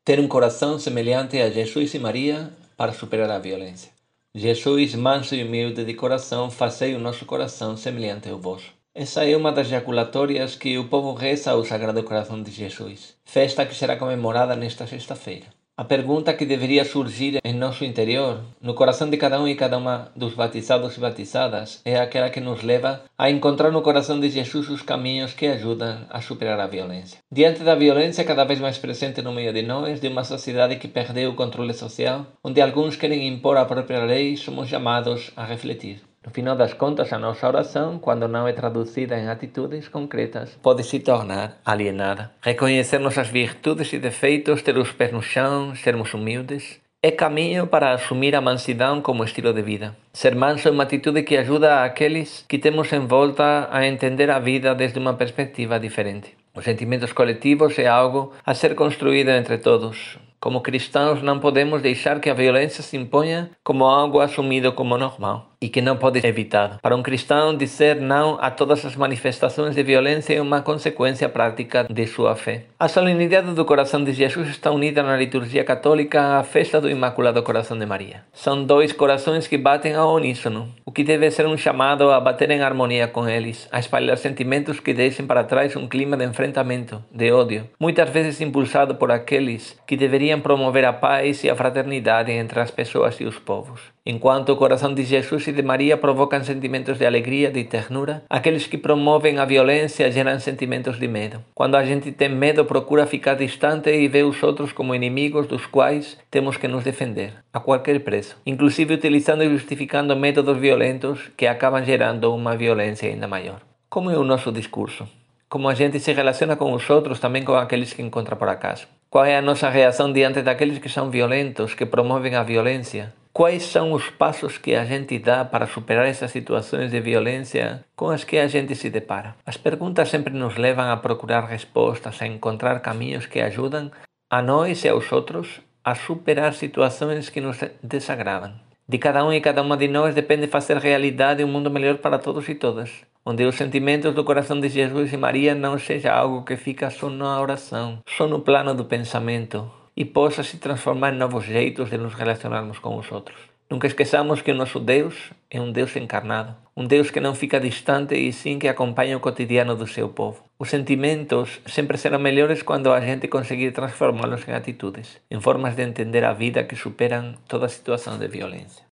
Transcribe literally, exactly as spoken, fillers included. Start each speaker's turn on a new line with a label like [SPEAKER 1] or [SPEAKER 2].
[SPEAKER 1] ter um coração semelhante a Jesus e Maria para superar a violência. Jesus, manso e humilde de coração, fazei o nosso coração semelhante ao vosso. Essa é uma das jaculatórias que o povo reza ao Sagrado Coração de Jesus, festa que será comemorada nesta sexta-feira. A pergunta que deveria surgir em nosso interior, no coração de cada um e cada uma dos batizados e batizadas, é aquela que nos leva a encontrar no coração de Jesus os caminhos que ajudam a superar a violência. Diante da violência cada vez mais presente no meio de nós, de uma sociedade que perdeu o controle social, onde alguns querem impor a própria lei, somos chamados a refletir. No final das contas, a nossa oração, quando não é traduzida em atitudes concretas, pode se tornar alienada. Reconhecer nossas virtudes e defeitos, ter os pés no chão, sermos humildes, é caminho para assumir a mansidão como estilo de vida. Ser manso é uma atitude que ajuda aqueles que temos em volta a entender a vida desde uma perspectiva diferente. Os sentimentos coletivos é algo a ser construído entre todos. Como cristãos, não podemos deixar que a violência se imponha como algo assumido como normal e que não pode ser evitado. Para um cristão, dizer não a todas as manifestações de violência é uma consequência prática de sua fé. A solenidade do coração de Jesus está unida na liturgia católica à festa do Imaculado Coração de Maria. São dois corações que batem ao uníssono, o que deve ser um chamado a bater em harmonia com eles, a espalhar sentimentos que deixem para trás um clima de enfrentamento, de ódio, muitas vezes impulsado por aqueles que deveriam promover a paz e a fraternidade entre as pessoas e os povos. Enquanto o coração de Jesus e de Maria provocam sentimentos de alegria, de ternura, aqueles que promovem a violência geram sentimentos de medo. Quando a gente tem medo, procura ficar distante e vê os outros como inimigos dos quais temos que nos defender, a qualquer preço, inclusive utilizando e justificando métodos violentos que acabam gerando uma violência ainda maior. Como é o nosso discurso? Como a gente se relaciona com os outros, também com aqueles que encontra por acaso? Qual é a nossa reação diante daqueles que são violentos, que promovem a violência? Quais são os passos que a gente dá para superar essas situações de violência com as que a gente se depara? As perguntas sempre nos levam a procurar respostas, a encontrar caminhos que ajudam a nós e aos outros a superar situações que nos desagradam. De cada um e cada uma de nós depende fazer realidade um mundo melhor para todos e todas, onde os sentimentos do coração de Jesus e Maria não seja algo que fica só na oração, só no plano do pensamento, e possa se transformar em novos jeitos de nos relacionarmos com os outros. Nunca esqueçamos que o nosso Deus é um Deus encarnado, um Deus que não fica distante e sim que acompanha o cotidiano do seu povo. Os sentimentos sempre serão melhores quando a gente conseguir transformá-los em atitudes, em formas de entender a vida que superam toda situação de violência.